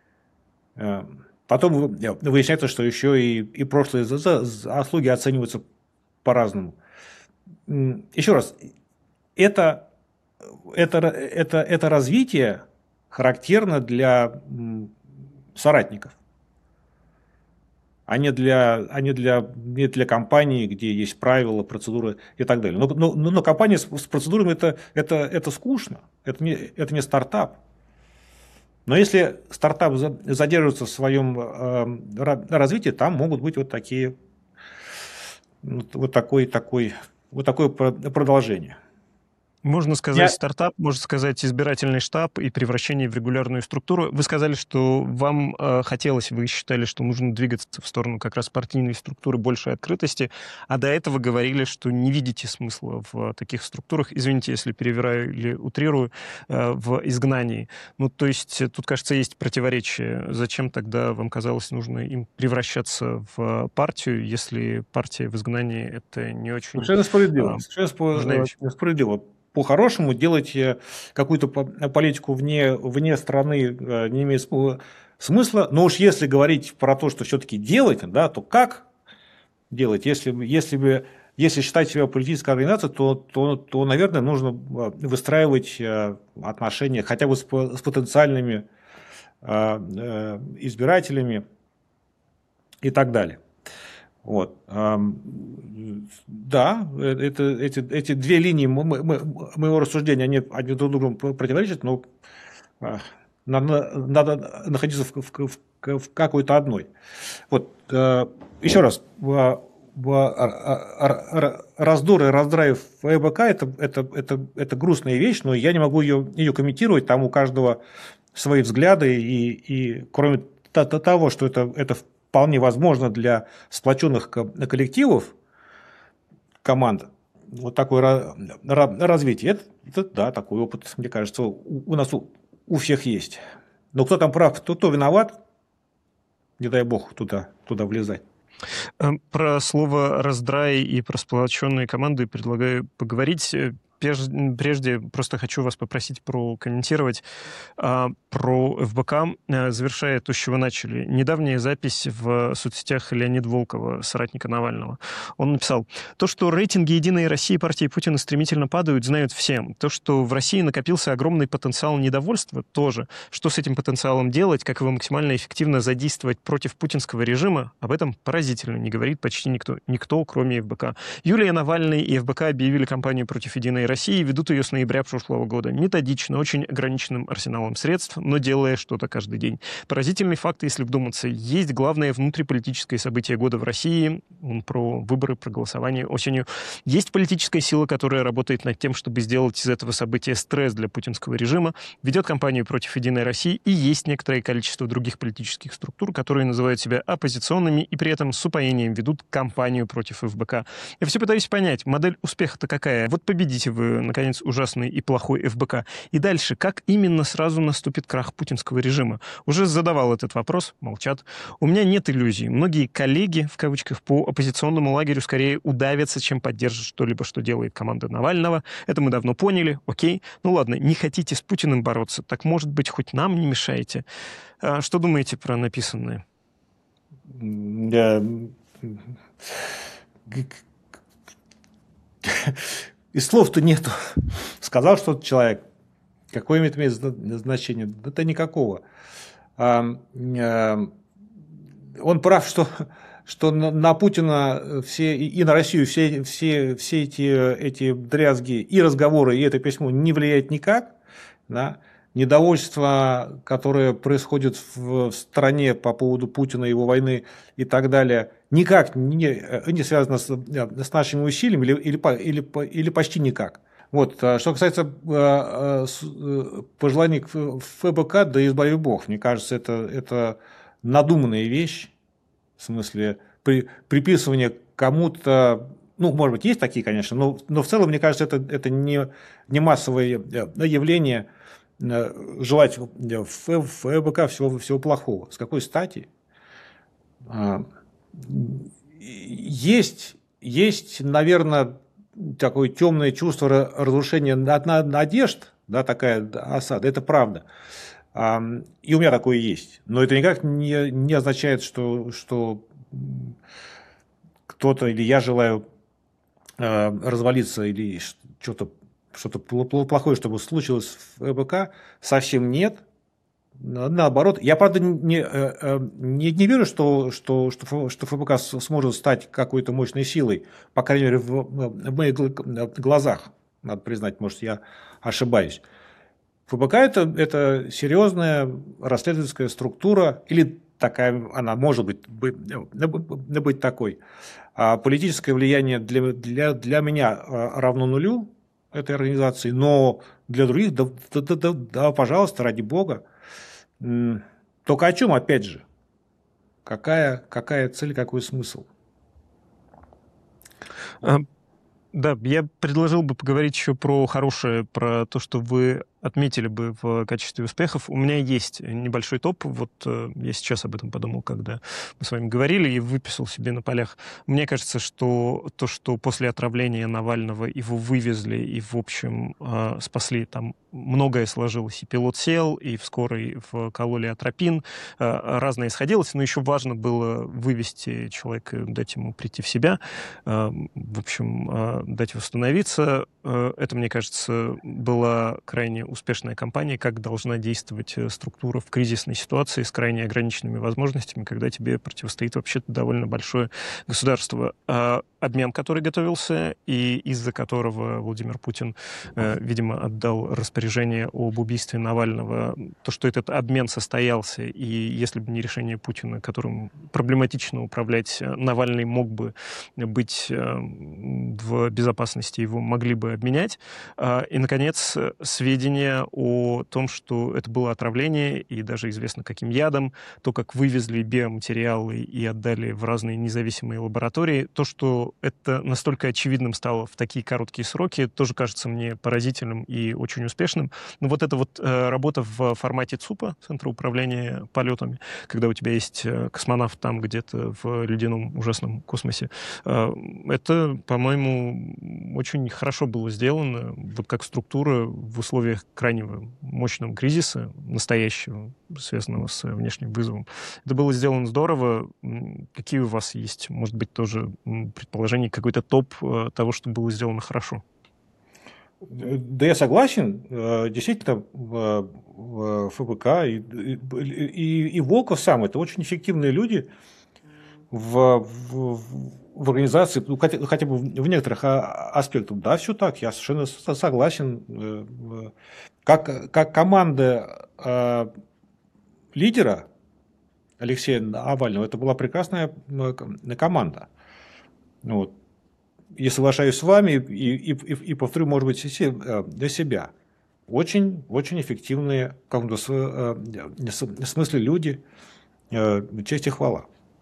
B: Потом выясняется, что еще и, и прошлые заслуги оцениваются по-разному. Еще раз, это, это, это, это развитие характерно для соратников. а не для, а не для, не для компании, где есть правила, процедуры и так далее. Но, но, но компания с, с процедурами это, это, это скучно, это не, это не стартап. Но если стартап задерживается в своем э, развитии, там могут быть вот такие, вот такой, такой, вот такое продолжение.
C: Можно сказать
B: Я...
C: стартап, можно сказать избирательный штаб и превращение в регулярную структуру. Вы сказали, что вам э, хотелось, вы считали, что нужно двигаться в сторону как раз партийной структуры, большей открытости, а до этого говорили, что не видите смысла в таких структурах, извините, если перевираю или утрирую, э, в изгнании. Ну, то есть тут, кажется, есть противоречие. Зачем тогда вам казалось нужно им превращаться в партию, если партия в изгнании — это не очень...
B: Совершенно справедливо. Совершенно справедливо. По-хорошему делать какую-то политику вне, вне страны не имеет смысла. Но уж если говорить про то, что все-таки делать, да, то как делать? Если, если, бы, если считать себя политической организацией, то, то, то, наверное, нужно выстраивать отношения хотя бы с, с потенциальными избирателями и так далее. Вот. Да, это, эти, эти две линии моего рассуждения, они, они друг другу противоречат, но надо, надо находиться в, в, в, в какой-то одной. Вот. Еще раз, раздор и раздрайв ФБК это, это, это, это грустная вещь, но я не могу ее, ее комментировать, там у каждого свои взгляды, и, и кроме того, что это, это вполне возможно для сплоченных коллективов, команд, вот такое развитие. Это, это, да, такой опыт, мне кажется, у, у нас у, у всех есть. Но кто там прав, кто, кто виноват, не дай бог туда, туда влезать.
C: Про слово «раздрай» и про сплоченные команды предлагаю поговорить. Прежде просто хочу вас попросить прокомментировать а, про ФБК, завершая то, с чего начали. Недавняя запись в соцсетях Леонида Волкова, соратника Навального. Он написал: то, что рейтинги «Единой России» партии Путина стремительно падают, знают все. То, что в России накопился огромный потенциал недовольства, тоже. Что с этим потенциалом делать, как его максимально эффективно задействовать против путинского режима, об этом поразительно не говорит почти никто, никто, кроме ФБК. Юлия Навальный и ФБК объявили кампанию против «Единой России», ведут ее с ноября прошлого года. Методично, очень ограниченным арсеналом средств, но делая что-то каждый день. Поразительный факт, если вдуматься. Есть главное внутриполитическое событие года в России, он про выборы, про голосование осенью. Есть политическая сила, которая работает над тем, чтобы сделать из этого события стресс для путинского режима, ведет кампанию против «Единой России», и есть некоторое количество других политических структур, которые называют себя оппозиционными и при этом с упоением ведут кампанию против ФБК. Я все пытаюсь понять, модель успеха-то какая? Вот победите вы, наконец, ужасный и плохой ФБК. И дальше, как именно сразу наступит крах путинского режима? Уже задавал этот вопрос, молчат. У меня нет иллюзий. Многие коллеги, в кавычках, по оппозиционному лагерю скорее удавятся, чем поддержат что-либо, что делает команда Навального. Это мы давно поняли, окей. Ну ладно, не хотите с Путиным бороться, так, может быть, хоть нам не мешаете. А что думаете про написанное?
B: Я... И слов-то нету. Сказал что-то человек. Какое это имеет значение? Да это никакого. Он прав, что, что на Путина все, и на Россию все, все, все эти, эти дрязги и разговоры, и это письмо не влияет никак. Да? Недовольство, которое происходит в стране по поводу Путина, его войны и так далее, никак не, не связано с, с нашими усилиями или, или, или, или почти никак. Вот. Что касается пожеланий ФБК, да избави Бог, мне кажется, это, это надуманная вещь, в смысле при, приписывания кому-то, ну, может быть, есть такие, конечно, но, но в целом, мне кажется, это, это не, не массовое явление, желать ФБК всего, всего плохого. С какой стати? Есть, есть, наверное, такое темное чувство разрушения надежд, да, такая осада, это правда. И у меня такое есть. Но это никак не, не означает, что, что кто-то или я желаю развалиться или что-то что-то плохое, чтобы случилось в ФБК, совсем нет. наоборот. Я, правда, не, не, не верю, что, что, что, что ФБК сможет стать какой-то мощной силой, по крайней мере, в, в моих глазах. Надо признать, может, я ошибаюсь. ФБК это, это серьезная расследовательская структура, или такая она может быть, быть, быть такой. А политическое влияние для, для, для меня равно нулю этой организации, но для других, да, да, да, да, пожалуйста, ради бога. Только о чем, опять же? Какая, какая цель, какой смысл?
C: А, да, я предложил бы поговорить еще про хорошее, про то, что вы отметили бы в качестве успехов. У меня есть небольшой топ. Вот э, я сейчас об этом подумал, когда мы с вами говорили, и выписал себе на полях. Мне кажется, что то, что после отравления Навального его вывезли и, в общем, э, спасли, там многое сложилось. И пилот сел, и в скорой вкололи атропин. Э, разное исходилось, но еще важно было вывести человека, дать ему прийти в себя, э, в общем, э, дать восстановиться. Э, это, мне кажется, была крайне успешная кампания, как должна действовать структура в кризисной ситуации с крайне ограниченными возможностями, когда тебе противостоит вообще-то довольно большое государство. А обмен, который готовился, и из-за которого Владимир Путин, э, видимо, отдал распоряжение об убийстве Навального, то, что этот обмен состоялся, и если бы не решение Путина, которым проблематично управлять, Навальный мог бы быть э, в безопасности, его могли бы обменять. А, и, наконец, сведения о том, что это было отравление, и даже известно, каким ядом, то, как вывезли биоматериалы и отдали в разные независимые лаборатории, то, что это настолько очевидным стало в такие короткие сроки, тоже кажется мне поразительным и очень успешным. Но вот эта вот э, работа в формате ЦУПа, Центра управления полетами, когда у тебя есть космонавт там где-то в ледяном ужасном космосе, э, это, по-моему, очень хорошо было сделано, вот как структура в условиях крайнего мощного кризиса, настоящего, связанного с внешним вызовом. Это было сделано здорово. Какие у вас есть, может быть, тоже предположения, какой-то топ того, что было сделано хорошо?
B: Да, я согласен. Действительно, ФБК и, и, и Волков сам — это очень эффективные люди в, в, в организации, ну, хотя, хотя бы в некоторых аспектах. Да, все так, я совершенно согласен. Как, как команда э, лидера Алексея Навального, это была прекрасная команда. Вот. И соглашаюсь с вами, и, и, и, и повторю, может быть, для себя. Очень, очень эффективные в каком-то смысле люди. Честь и хвала.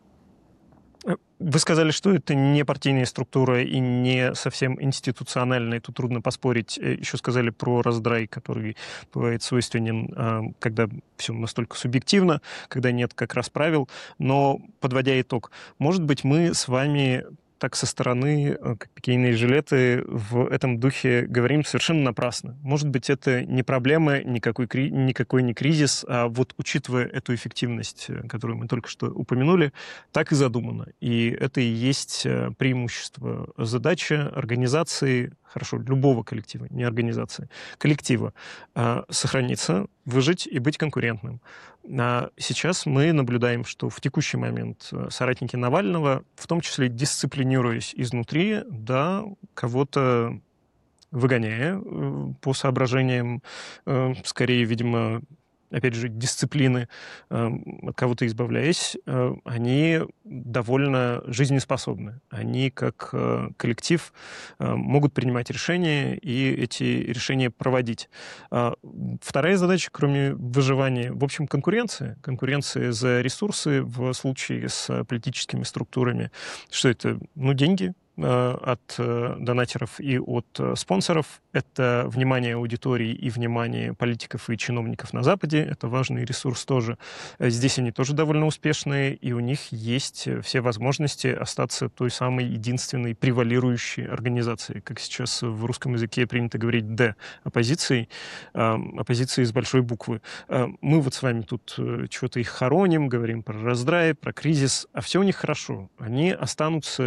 C: Вы сказали, что это не партийная структура и не совсем институциональная. Тут трудно поспорить. Еще сказали про раздрай, который бывает свойственен, когда все настолько субъективно, когда нет как раз правил. Но, подводя итог, может быть, мы с вами так со стороны, как пикейные жилеты, в этом духе говорим совершенно напрасно. Может быть, это не проблема, никакой, никакой не кризис, а вот учитывая эту эффективность, которую мы только что упомянули, так и задумано. И это и есть преимущество. Задача организации, хорошо, любого коллектива, не организации, коллектива, сохраниться, выжить и быть конкурентным. А сейчас мы наблюдаем, что в текущий момент соратники Навального, в том числе дисциплинируясь изнутри, да, кого-то выгоняя по соображениям, скорее, видимо, опять же, дисциплины, от кого-то избавляясь, они довольно жизнеспособны. Они, как коллектив, могут принимать решения и эти решения проводить. Вторая задача, кроме выживания, в общем, конкуренция. Конкуренция за ресурсы в случае с политическими структурами. Что это? Ну, деньги от донатеров и от спонсоров. Это внимание аудитории и внимание политиков и чиновников на Западе. Это важный ресурс тоже. Здесь они тоже довольно успешные, и у них есть все возможности остаться той самой единственной превалирующей организацией, как сейчас в русском языке принято говорить «Д» оппозицией, оппозицией с большой буквы. Мы вот с вами тут чего-то их хороним, говорим про раздрай, про кризис, а все у них хорошо. Они останутся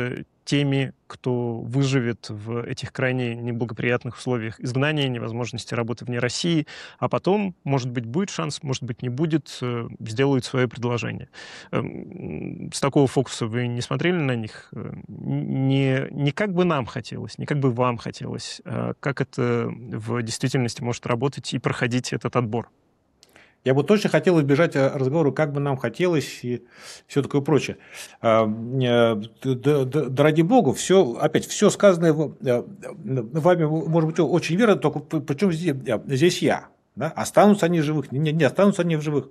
C: теми, кто выживет в этих крайне неблагоприятных условиях изгнания, невозможности работы вне России, а потом, может быть, будет шанс, может быть, не будет, сделают свое предложение. С такого фокуса вы не смотрели на них? Не, не как бы нам хотелось, не как бы вам хотелось, а как это в действительности может работать и проходить этот отбор?
B: Я бы точно хотел избежать разговора, как бы нам хотелось и все такое прочее. Да, да ради бога, все, опять, все сказанное вами может быть очень верно, только причем здесь, здесь я. Да? Останутся они в живых, не, не останутся они в живых.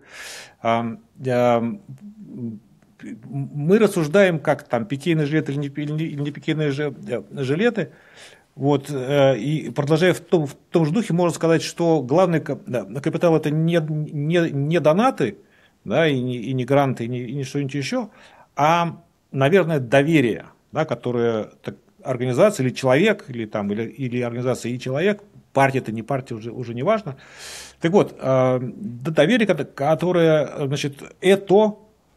B: Мы рассуждаем, как там питейные жилеты или не, или не питейные жилеты. Вот, и продолжая в том, в том же духе, можно сказать, что главный капитал – это не, не, не донаты, да, и, не, и не гранты, и не, и не что-нибудь еще, а, наверное, доверие, да, которое так, организация или человек, или, там, или, или организация и человек, партия это не партия, уже, уже не важно. Так вот, доверие, которое, значит, это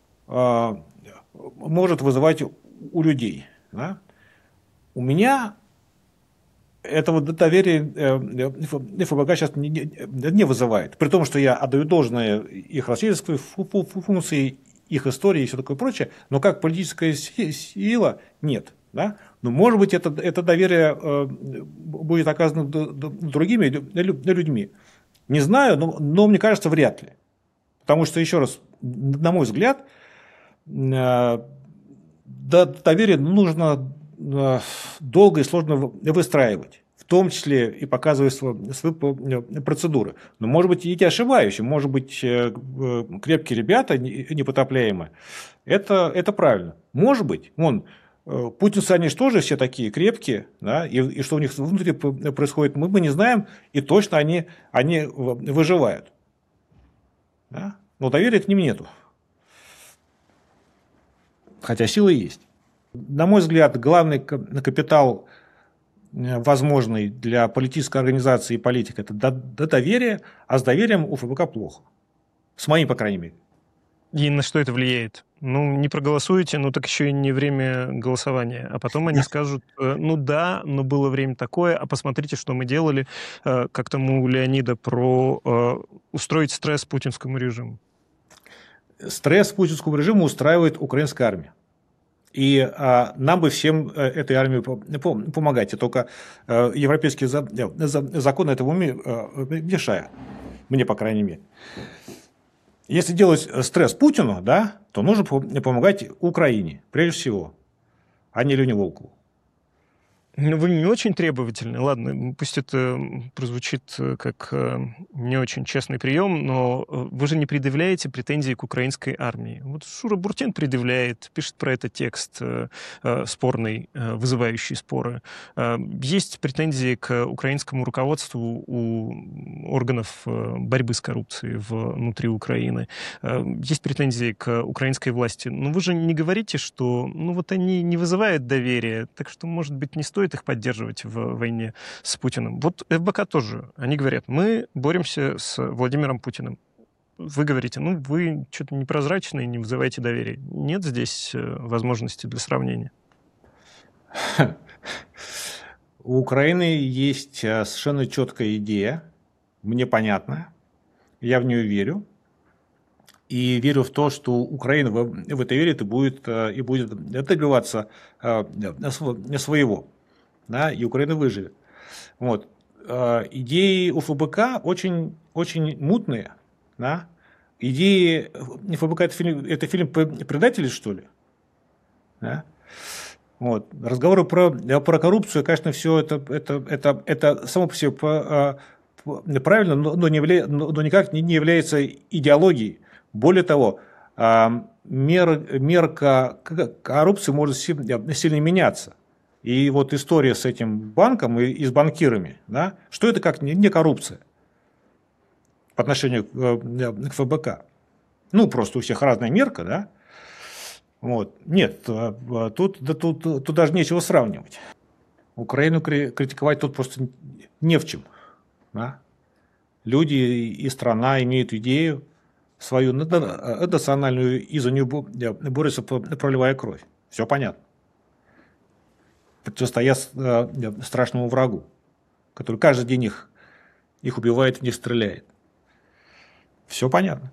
B: может вызывать у людей. Да. У меня этого доверия ФБК сейчас не, не вызывает. При том, что я отдаю должное их расследовательской функции, их истории и все такое прочее, но как политическая сила нет. Да? Но, может быть, это, это доверие будет оказано другими людьми. Не знаю, но, но мне кажется, вряд ли. Потому что, еще раз, на мой взгляд, доверие нужно долго и сложно выстраивать, в том числе и показывая свои процедуры. Но, может быть, я ошибаюсь, может быть, крепкие ребята, непотопляемые, это, это правильно. Может быть, вон, путинцы, они же тоже все такие крепкие, да, и, и что у них внутри происходит, мы, мы не знаем, и точно они, они выживают. Да? Но доверия к ним нету. Хотя силы есть. На мой взгляд, главный капитал, возможный для политической организации и политики, это доверие, а с доверием у ФБК плохо. С моим, по крайней мере.
C: И на что это влияет? Ну, не проголосуете, ну так еще и не время голосования. А потом они скажут, ну да, но было время такое, а посмотрите, что мы делали, как тому у Леонида, про устроить стресс путинскому режиму.
B: Стресс путинскому режиму устраивает украинская армия. И а, нам бы всем этой армии помогать. И только а, европейские за, за, законы этому мешают. Мне, по крайней мере. Если делать стресс Путину, да, то нужно помогать Украине, прежде всего, а не Лене Волкову.
C: Ну, вы не очень требовательны. Ладно, пусть это прозвучит как не очень честный прием, но вы же не предъявляете претензии к украинской армии. Вот Шура Буртин предъявляет, пишет про это текст спорный, вызывающий споры. Есть претензии к украинскому руководству у органов борьбы с коррупцией внутри Украины. Есть претензии к украинской власти. Но вы же не говорите, что ну, вот они не вызывают доверия, так что, может быть, не стоит их поддерживать в войне с Путиным. Вот ФБК тоже. Они говорят, мы боремся с Владимиром Путиным. Вы говорите, ну, вы что-то непрозрачные, не вызываете доверия. Нет здесь возможности для сравнения?
B: У Украины есть совершенно четкая идея, мне понятная, я в нее верю. И верю в то, что Украина в, в это верит и будет, и будет добиваться своего. Да, и Украина выживет. Вот. Идеи у ФБК очень, очень мутные. Да? Идеи ФБК это фильм, это фильм «Предатели», что ли? Да? Вот. Разговоры про, про коррупцию, конечно, все это, это, это, это само по себе правильно, но, не явля, но никак не является идеологией. Более того, мер, мерка коррупции может сильно меняться. И вот история с этим банком и, и с банкирами, да, что это как не, не коррупция по отношению к, к ФБК? Ну, просто у всех разная мерка, да? Вот. Нет, тут, да, тут, тут даже нечего сравнивать. Украину критиковать тут просто не в чем. Да? Люди и страна имеют идею свою национальную, и за нее борется, проливая кровь. Все понятно. противостоят э, страшному врагу, который каждый день их, их убивает, в них стреляет. Все понятно.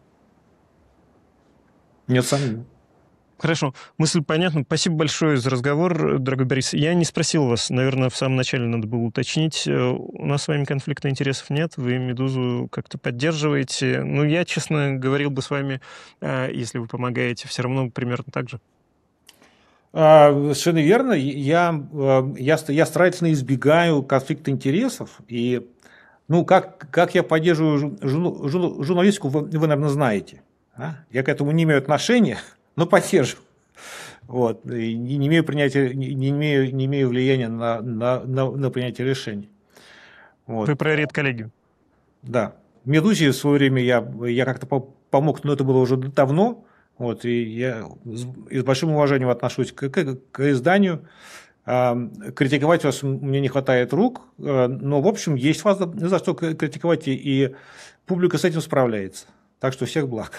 B: Нет сомнений.
C: Хорошо, мысль понятна. Спасибо большое за разговор, дорогой Борис. Я не спросил вас, наверное, в самом начале надо было уточнить. У нас с вами конфликта интересов нет, вы «Медузу» как-то поддерживаете. Ну, я, честно, говорил бы с вами, если вы помогаете, все равно примерно так же.
B: Совершенно верно. Я, я, я старательно избегаю конфликта интересов. И, ну, как, как я поддерживаю журналистику, вы, вы наверное, знаете. А? Я к этому не имею отношения. Но поддерживаю. Вот. И не имею, принятия, не, имею, не имею влияния на, на, на, на принятие решений. Вот.
C: Вы про редколлегию.
B: Да. В «Медузе» в свое время я, я как-то помог, но это было уже давно. Вот, и я с большим уважением отношусь к, к, к изданию. Критиковать вас мне не хватает рук, но, в общем, есть вас за что критиковать, и публика с этим справляется. Так что всех благ.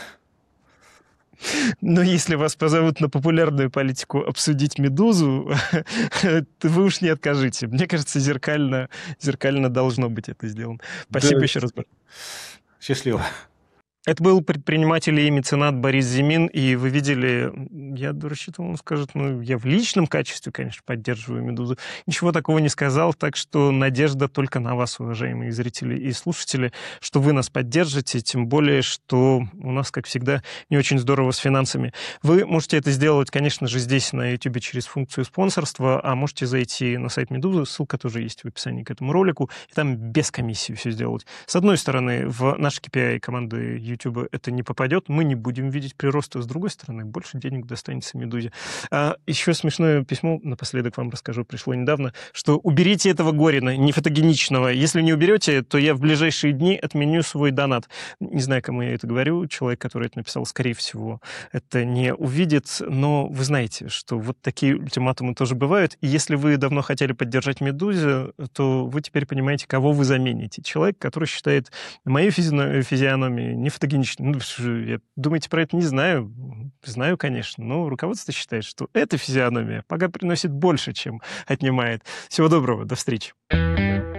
C: Но если вас позовут на популярную политику обсудить «Медузу», вы уж не откажите. Мне кажется, зеркально, зеркально должно быть это сделано. Спасибо да. еще раз.
B: Счастливо.
C: Это был предприниматель и меценат Борис Зимин, и вы видели, я рассчитывал, он скажет, ну, я в личном качестве, конечно, поддерживаю «Медузу». Ничего такого не сказал, так что надежда только на вас, уважаемые зрители и слушатели, что вы нас поддержите, тем более, что у нас, как всегда, не очень здорово с финансами. Вы можете это сделать, конечно же, здесь на YouTube через функцию спонсорства, а можете зайти на сайт «Медузы», ссылка тоже есть в описании к этому ролику, и там без комиссии все сделать. С одной стороны, в наш кей пи ай команды YouTube это не попадет, мы не будем видеть прироста. С другой стороны, больше денег достанется «Медузе». А еще смешное письмо, напоследок вам расскажу, пришло недавно, что уберите этого Горина, не фотогеничного. Если не уберете, то я в ближайшие дни отменю свой донат. Не знаю, кому я это говорю. Человек, который это написал, скорее всего, это не увидит. Но вы знаете, что вот такие ультиматумы тоже бывают. И если вы давно хотели поддержать «Медузе», то вы теперь понимаете, кого вы замените. Человек, который считает мою физиономию не фотогеничной. Ну, я, думаете, про это не знаю? Знаю, конечно, но руководство считает, что эта физиономия пока приносит больше, чем отнимает. Всего доброго, до встречи.